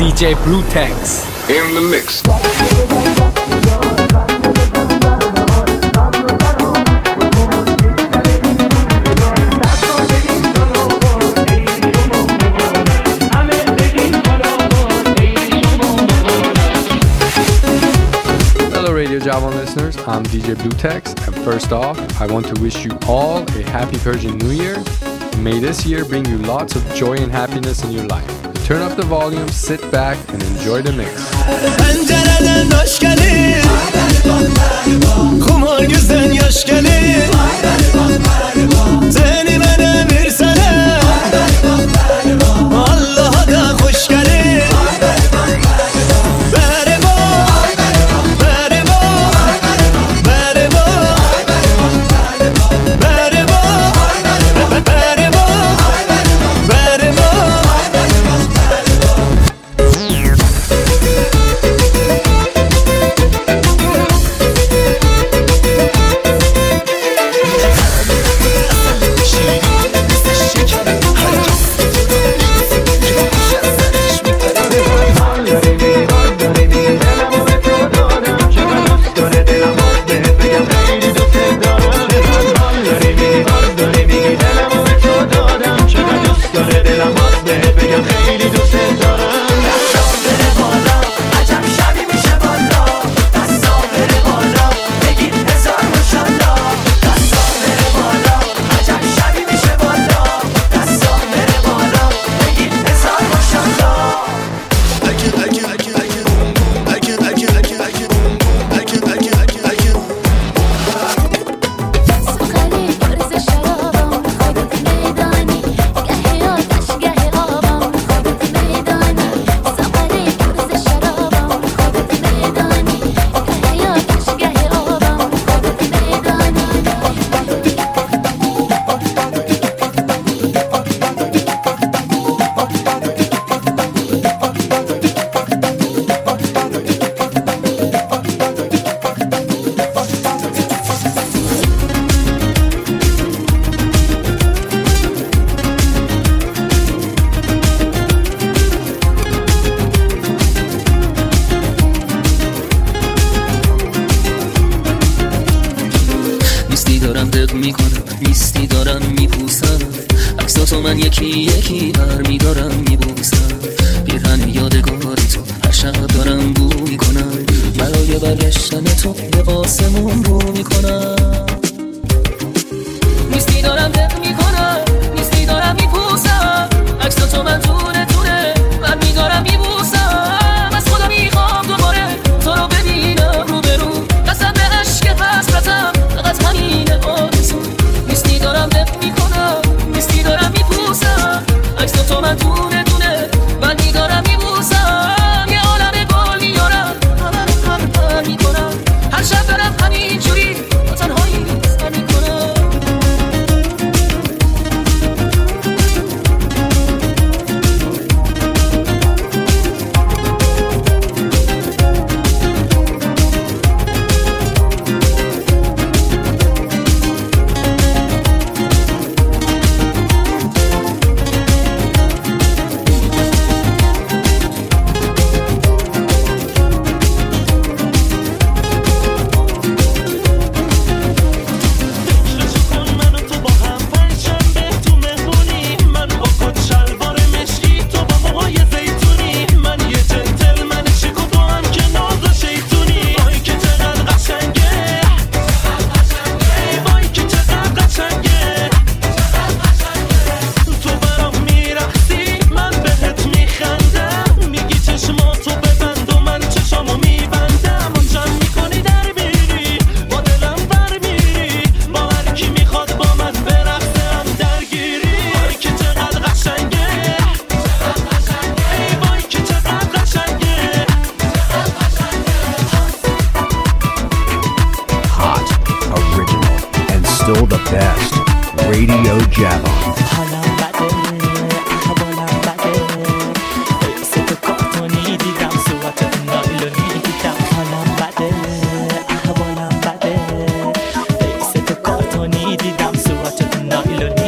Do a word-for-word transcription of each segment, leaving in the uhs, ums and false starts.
دی جی Bluetex in the mix. Radio Javan listeners, I'm D J Bluetex, and first off, I want to wish you all a happy Persian New Year. May this year bring you lots of joy and happiness in your life. Turn up the volume, sit back, and enjoy the mix.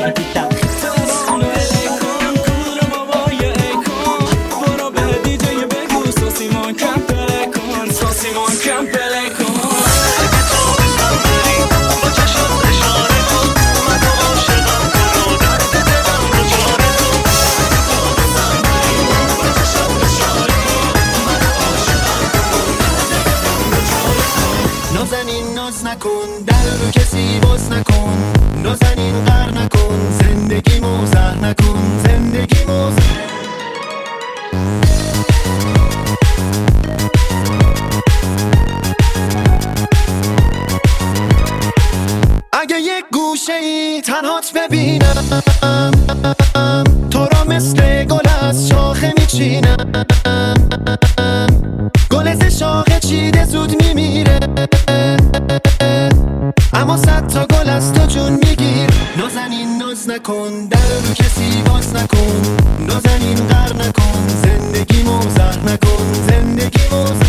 D J نکن، در رو کسی باز نکن، نازنین غر نکن، زندگی موزه نکن، زندگی موزه. اگه یک گوشه ای تنهات ببینم، تو را مثل گل از شاخه میچینم، گل ز شاخه چیده زود میمیره، اما صد تا گل از تو جون میگیر. نازنین ناز نکن، در رو کسی باز نکن، نازنین غر نکن، زندگی موزه نکن، زندگی موزه.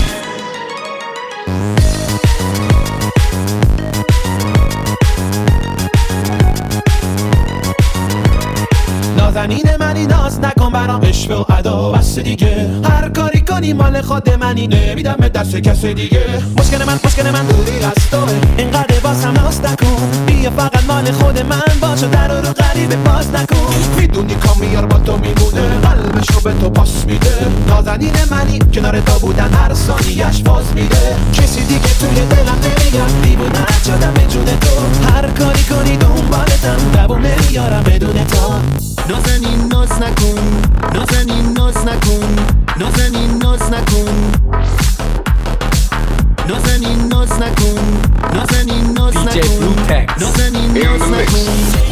نازنین منی ناز نکن برام عشق و ادا بس دیگه، هر کاری کنی مال خود منی، نمیدم به دست کس دیگه. مشکل من مشکل من دوری از توه، اینقدر بازم ناز نکن، بیا فقط مال خود من باش و در رو غریبه باز نکن. میدونی کامیار با تو میمونه، قلبشو به تو پاس میده. نازنین منی کنار تو بودن هر ثانیه‌اش باز میده. کسی دیگه توی دلم نمیگم، دیوونه شدم به جون تو، هر کاری کنی دنبالتم، دوونه میارم بدون تو. نازنین ناز نکن، نازنین ناز نکن، نازنین ناز نکن، نازنین ناز نکن، نازنین ناز نکن، نازنین ناز نکن.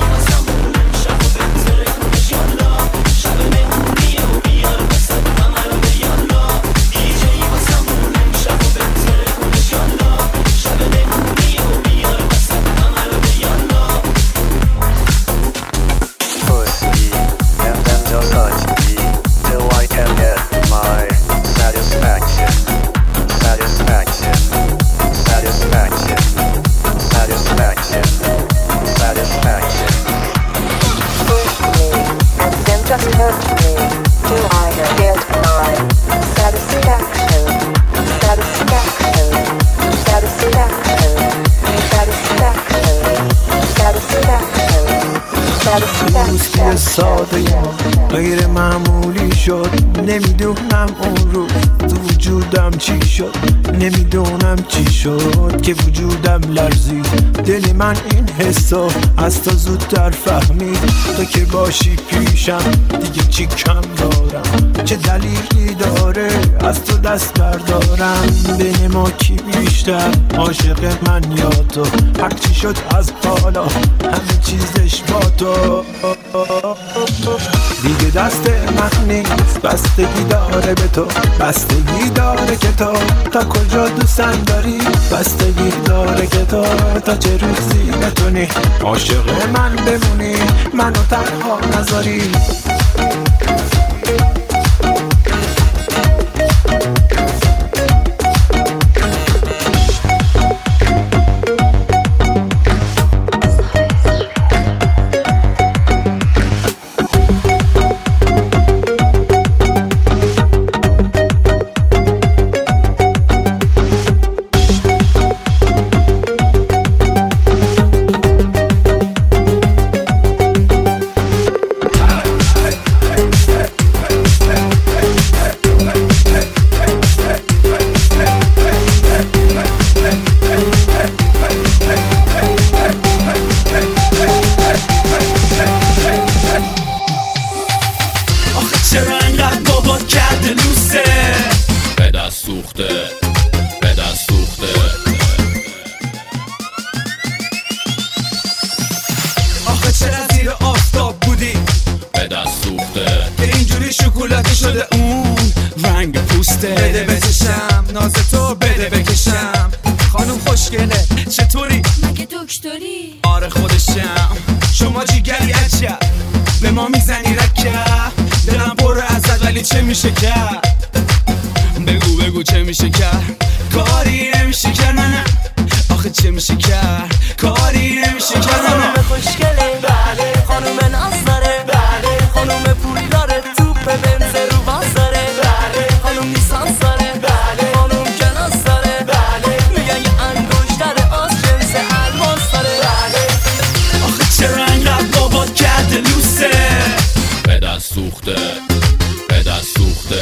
ساده غیر معمولی شد، نمیدونم اون رو تو وجودم چی شد، نمیدونم چی شد که وجودم لرزید. دل من این حسو از تو زودتر فهمید، تو که باشی پیشم دیگه چی کم دارم، چه دلیلی داره از تو دست بردارم. بین ما کی بیشتر عاشق من یا تو، هر چی شد از بالا همه چیزش با تو. دیگه دست من نیست، بستگی داره به تو، بستگی داره که تو تا کجا دوستم داری، بستگی داره که تو تا چه روزی بتونی عاشق من بمونی، منو تنها نذاری. بده بچشم ناز تو، بده بکشم. خانم خوشگله چطوری؟ مگه دکتری؟ آره خودشم. شما جیگری عجب به ما میزنی رکب، دلم پر ازت ولی چه میشه کرد؟ بگو بگو چه میشه کرد؟ کاری نمیشه کرد نه آخه چه میشه کرد؟ کاری نمیشه کرد. خانم خوشگله بله، خانم نازداره بله، خانم پول داره، توپ بنز رو باز داره بله، خانم لیسانس داره بله، خانم کلاس داره بله، میگن یه انگوش داره آس جنس الماس داره بله. آخه چرا انقدر بابات کرده لوسه؟ به دست سوخته به دست سوخته،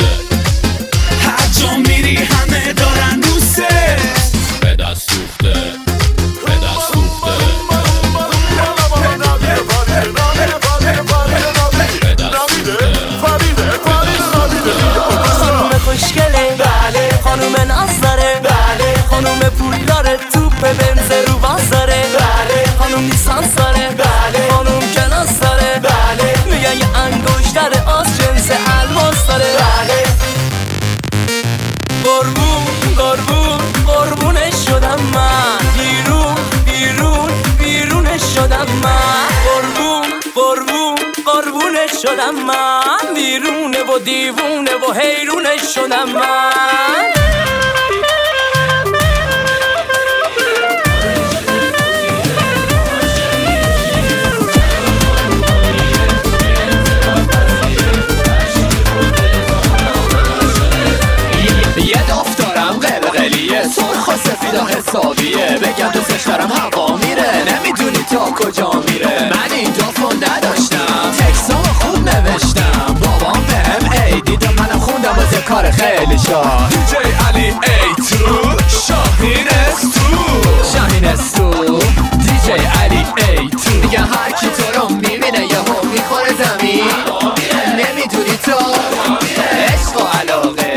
هر جا میری همه دارن دوسته. به دست سوخته شدم من، بیرونه و دیوونه و حیرونه شدم من. یه دفترم قلقلیه، سرخ و سفید و حسابیه، بگم دوستش دارم هوا میره، نمیدونی تا کجا میره. من این دفعه نداشتم، تکسام خوب نوشتم، بابام بهم ای دیدم منم خوندم واسه کار خیلی شاه. دیجی علی ای تو شاهین استو، شاهین استو دیجی علی ای تو. میگه هر کی تو رو میبینه یهو میخوره زمین، نمیدونی تو عشق و علاقه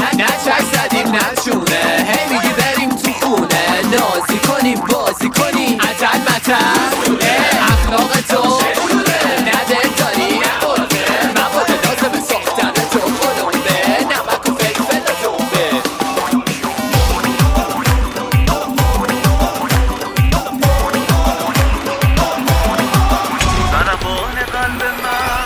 نچونه، هی میگی بریم تو خونه نازی کنیم بازی کنیم عجل مطل اخلاق تو نده داری مواد لازم ساختن تو خلومبه نمک و فلفل و دنبه. ضربان قلب من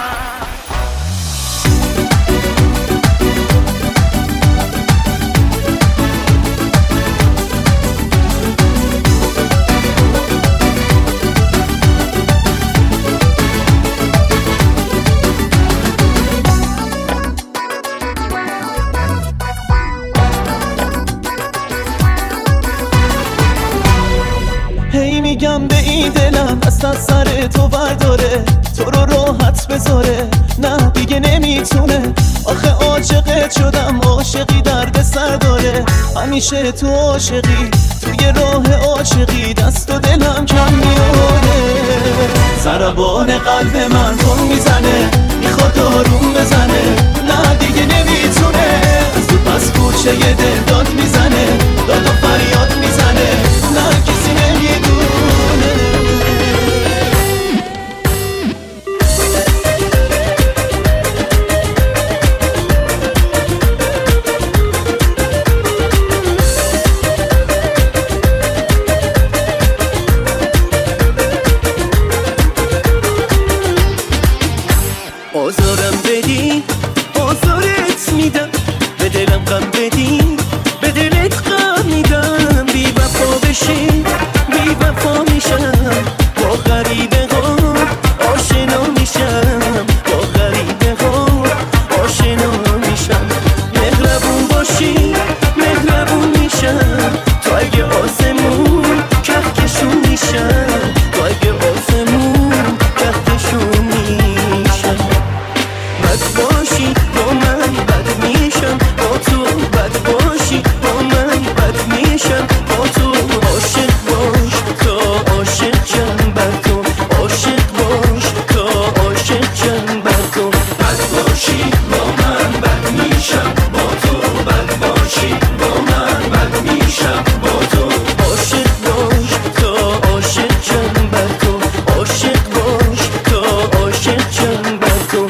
میگم به این دلم دست از سر تو برداره، تو رو راحت بذاره، نه دیگه نمیتونه. آخه عاشقت شدم، عاشقی درد سر داره، همیشه تو عاشقی، توی راه عاشقی دست و دلم کم میاره. ضربان قلب من تون میزنه، میخواد آروم بزنه، نه دیگه نمیتونه. از تو پس کوچه یه دل داد میزنه، داد و فریاد میزنه، نه کسی نمیدونه. آزارم بدی آزارت میدم، به دلم غم بدی به دلت غم میدم. بی وفا بشی بی وفا میشم، با غریبه ها آشنا میشم، با غریبه ها آشنا میشم. مهربون باشی مهربون میشم، تو اگه آسمون کهکشون میشم، تو اگه آسمون کهکشون میشم. بد باشی با من بد میشم، با تو بد باشی با من بد میشم، با تو عاشق باش تا عاشق شم بر تو، عاشق باش تا عاشق شم بر تو. بد باشی با من بد میشم، با تو بد باشی با من بد میشم، با تو عاشق باش تا عاشق شم بر تو، عاشق باش تا عاشق شم بر تو.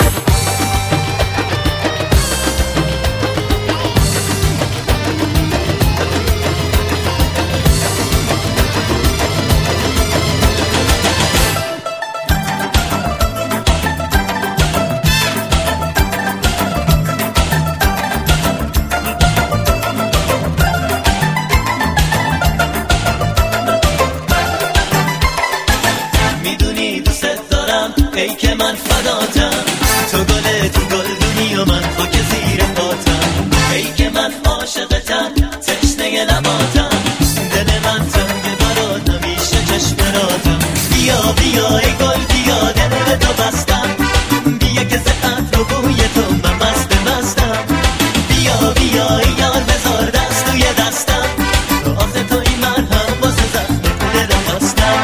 میدونی دوست دارم ای که من فداتم، تو گل تو گلدونی و من خاک زیر پاتم. ای که من عاشقتم تشنه لباتم، دل من تنگ برات همیشه چشم راتم. بیا بیا ای گل بیا دل تو بستم، بیا که زهت رو بوی تو من مست مستم. بیا بیا ای یار بذار دست توی دستم، آخه تو این مرهم واسه زخم دلم بستم.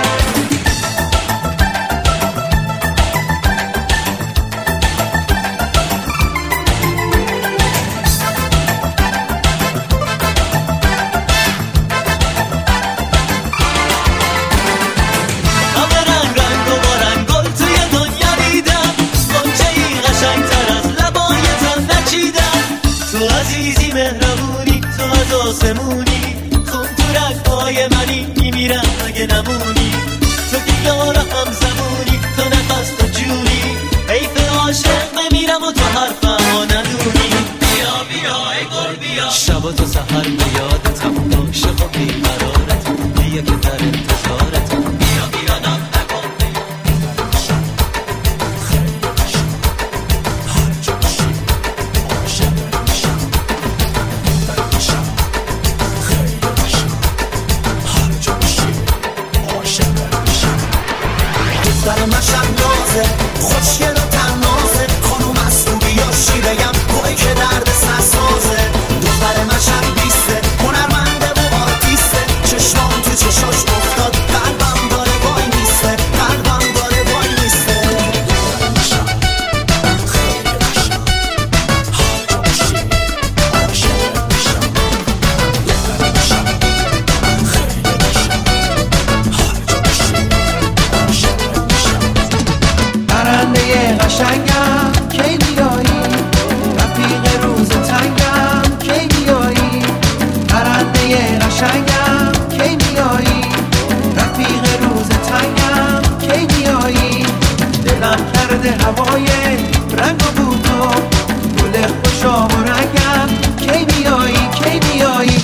آسمونی خون تو رگ‌های منی، میمیرم اگه نمونی. تو که یارم هم زمونی، تو نفس تو جونی، حیف عاشق شب تا سحر به یادتم عاشق و بیقرارتم بیا که در انتظارتم بیا بیا نام نکن دختر مشم نازه خوشگل و تنازه خانوم از تو بیاشی بگم توی که درد سرسازه دختر مشم بیسته هنرمنده و آرتیسته چشمان تو چشاش افتاد قلبم داره وای میسته قلبم داره وای میسته پرنده قشنگم کی بیایی رفیق روز تنگم کی بیایی پرنده قشنگم کی بیایی رفیق روز تنگم کی بیایی دلم کرده هوای رنگ و بود و گل خوشام و رنگم کی بیایی کی بیایی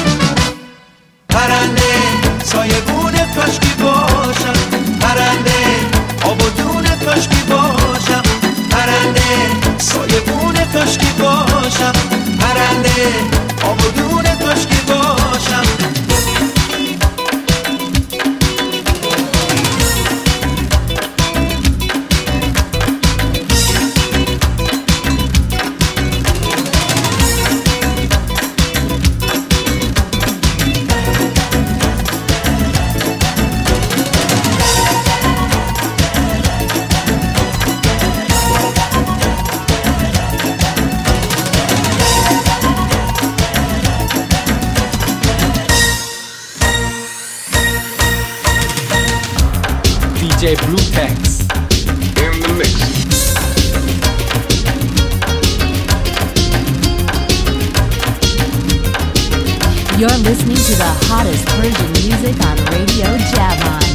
پرنده سایگونه کاشکی باشم پرنده آب و دونه کاشکی باشم پرنده سایگونه کاشکی باشم پرنده آب و دونه کاشکی باشم D J Bluetex in the mix. You're listening to the hottest Persian music on Radio Javon.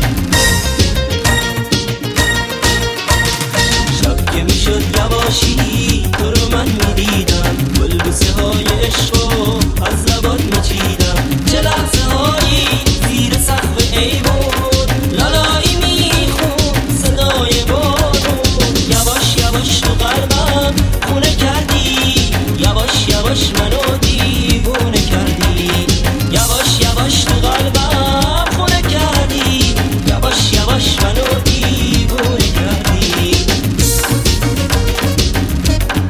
شب که میشد یواشی تو رو من میدیدم گلبوسه های عشقو از زبان میچیدم چه لحظه هایی زیر سقف ایوون لالایی میخون صدای بارون یواش یواش تو قلبم خونه کردی یواش یواش منو دیوونه کردی یواش یواش تو قلبم خونه کردی یواش یواش منو دیوونه کردی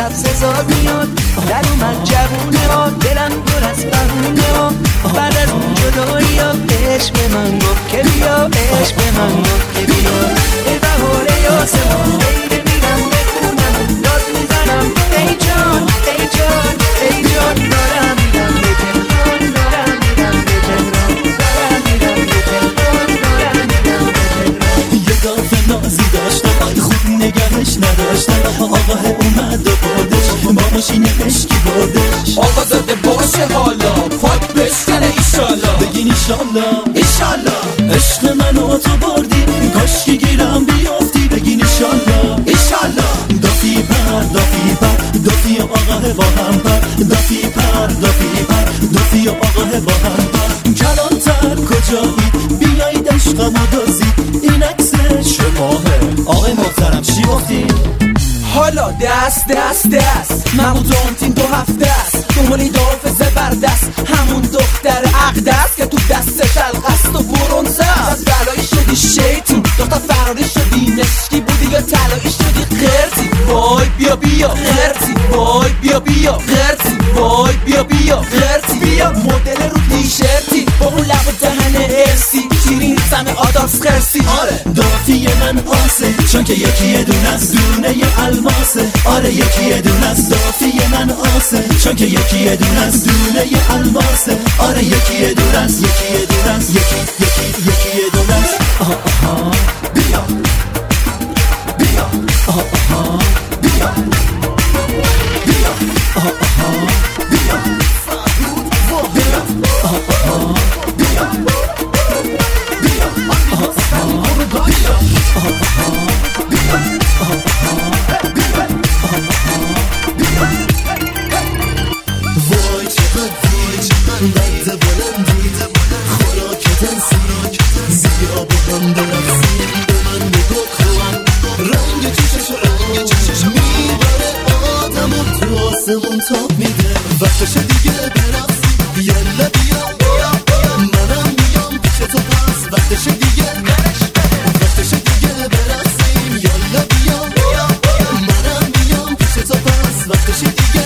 شب سزاد میاد در اومد جوونه ها دلم پر از بهونه ها بعد از اون جدایی ها عشق به من گفت که بیا عشق به من گفت که بیا ای بهاره آسمان ای ببینم بخونم داد میزنم ای جان ای جان ای جان دارم میدم به تهران دارم میدم به تهران دارم میدم به تهران دارم میدم به تهران یه گاف نازی داشتم خوب نگهش نداشتم آقاه اومد و بردش با ماشین عشقی بردش آقا زاده باشه حالا پاک بشکنه ایشالا بگین ایشالا ایشالا عشق منو تو بردی کاش که گیرم بیافتی بگین ایشالا ایشالا دافی پر دافی پر دافی آقاه با هم پر دافی پر دافی پر دافی آقاه با هم پر کلانتر کجایید بیایید عشقمو دازید این عکس شماهه آقای محترم چی گفتی؟ حالا دست دست دست محمود رام تیم دو هفته است دنبالی دافع زبردست همون دختر عقدست که تو دستش القصد و برونزه از بلایی شدی شیطون دختر فراری شدی مشکی بودی یا طلایی شدی قرتی وای بیا بیا قرتی وای بیا بیا قرتی وای بیا بیا قرتی بیا مدل رو تیشرتی با اون لب و دهن ارسی شیرین سم آدارس خرسی آره دافی من آسه چون که یکی دونه از دونه الماسه آره یکی دونه از دافی من آسه چون که یکی دونه از دونه الماسه آره یکی دونه از یکی دونه از یکی یکی یکی دونه از آها آها بیا بیا آها آها بیا بیا آها آها بیا فرود و بیا آها آها بیا بیا آها آها بیا آها وای چقدر وای چقدر درد بلندی خوراکت انسان زیرا با هم درخصی به من نگاه کن رنگ چشش رنگ چشش میبره آدم و تو آسمون تاب میده وقتش دیگه برقصی یالا بیا منم میام پیش تو پس وقتش دیگه وقتش دیگه برقصیم یالا بیا منم میام پیش تو پس وقتش دیگه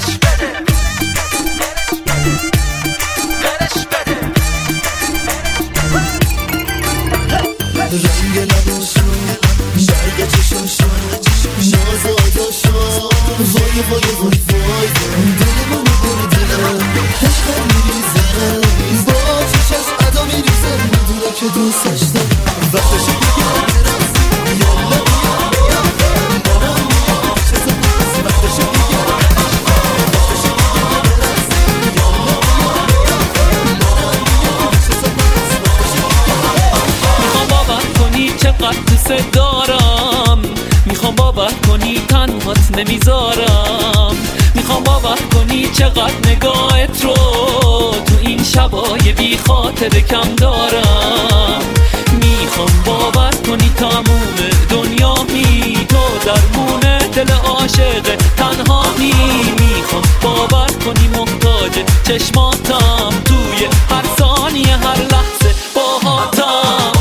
رنگ لباشو برگ چشاشو نازاداشو وای وای وای وای دل منو برده عشقم میریزه با چشش ادا میریزه میدونه که دوستش دارم وقتش دیگه برقصی یالا بیا منم میام پیش تو پس وقتش دیگه وقتش دیگه برقصی یالا بیا منم میام پیش تو پس وقتش میخوام باور کنی چقدر دوست دارم میخوام باور کنی تنهات نمیذارم میخوام باور کنی چقدر نگاهت رو تو این شبای بی خاطر کم دارم میخوام باور کنی تموم دنیا می تو درمون دل عاشق تنهایی میخوام باور کنی محتاج چشماتم توی هر ثانیه هر لحظه باهاتم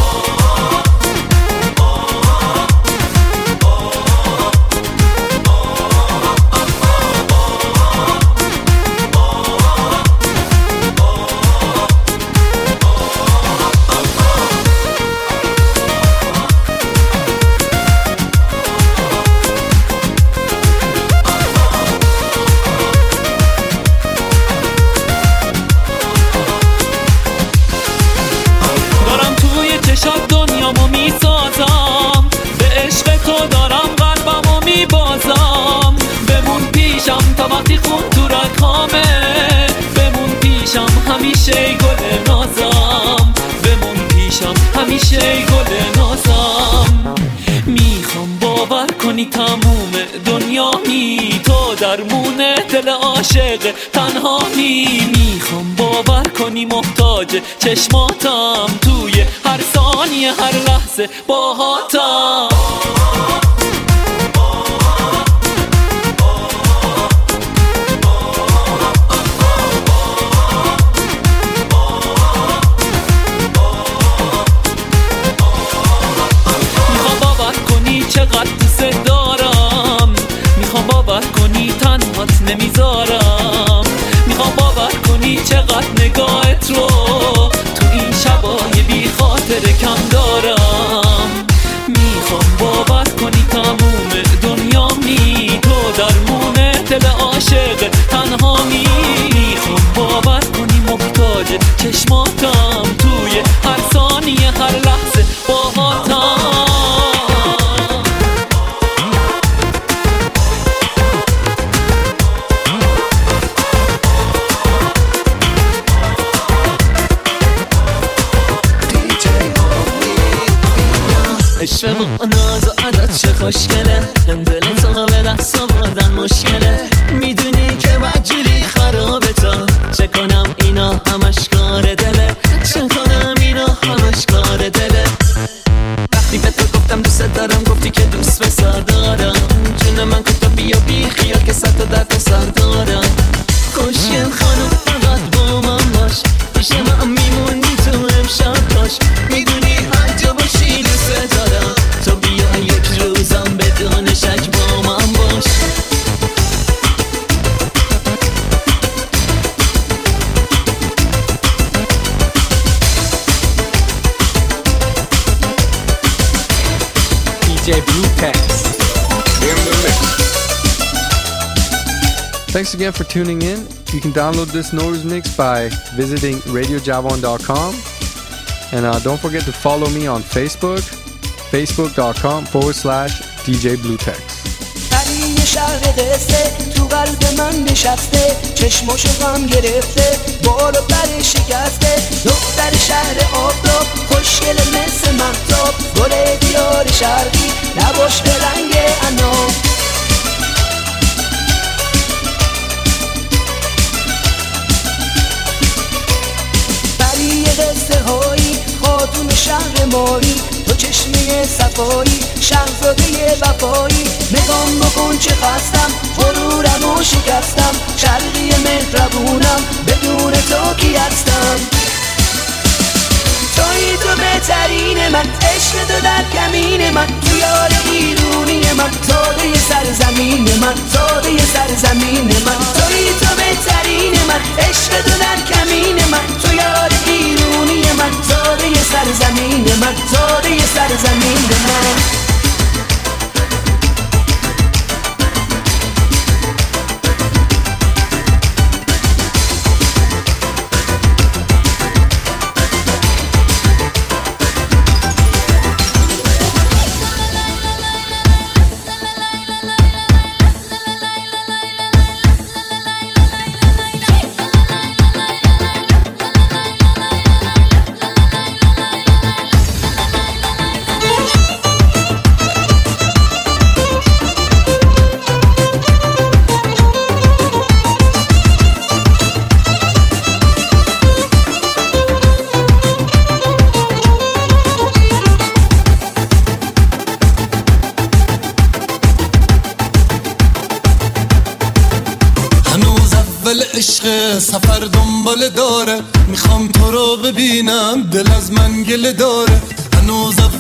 دنیامو میسازم به عشق تو دارم قلبمو میبازم بمون پیشم تا وقتی خون تو رکامه بمون پیشم همیشه گل نازم بمون پیشم همیشه گل نازم میخوام باور کنی تموم دنیایی تو درمون دل عاشق تنهایی میخوام باور کنی محتاج چشماتم توی هر ثانیه هر لحظه باهاتم میخوام باور کنی چقدر دوست دارم میخوام باور کنی نمیذارم. میخوام باور کنی چقدر نگاهت رو تو این شبای بی خاطر کم دارم. میخوام باور کنی تموم دنیامی، تو درمون دل عاشق تنهامی. میخوام باور کنی محتاج چشماتم، توی هر ثانیه هر لحظه باهاتم. عشق و ناز و عدد چه خوشگله، دل تو به دست آوردن مشکله. میدونی که بدجوری خرابه تا چه کنم اینا همش کار دله، چه کنم اینا همش کار دله. وقتی به تو گفتم دوست دارم گفتی که دوست به سر دارم. جون من گفتم بیا بی خیال که صد تا درد سر دارم. خوشگل خانم فقط با من باش، پیش من میمونی تو امشب کاش. میدونی هر جا باشی دوست دارم، تو بیا یک روزم بدون شک با من باش. D J Blue Tex. Thanks again for tuning in. You can download this Nowruz mix by visiting radio javan dot com. And uh, don't forget to follow me on Facebook, facebook.com forward slash DJ Bluetex. یه شهر قصه تو قلب من نشسته، چشماشو غم گرفته، بالا پر شکسته. دختر شهر آفتاب، خوشگل مثل مهتاب، گل دیار شرقی، لباش به رنگ عناب. برای قصه هایی خاتون شهر مایی، تو چشمه صفایی، شهرزاده وفایی. نگام بکن چه خستم، غرورم و شکستم، شرقی مهربونم، بدون تو کی هستم. توی تو بهترین من، عشق تو در کمین من، تو یار بیرونی من، تاده سرزمین من، تاده سرزمین من. توی تو بهترین من، عشق تو در کمین من، تو یار بیرونی من، تاده سرزمین من، تاده سرزمین من. عشق سفر دنبال داره، میخوام تو رو ببینم، دل از من گله داره. هنوز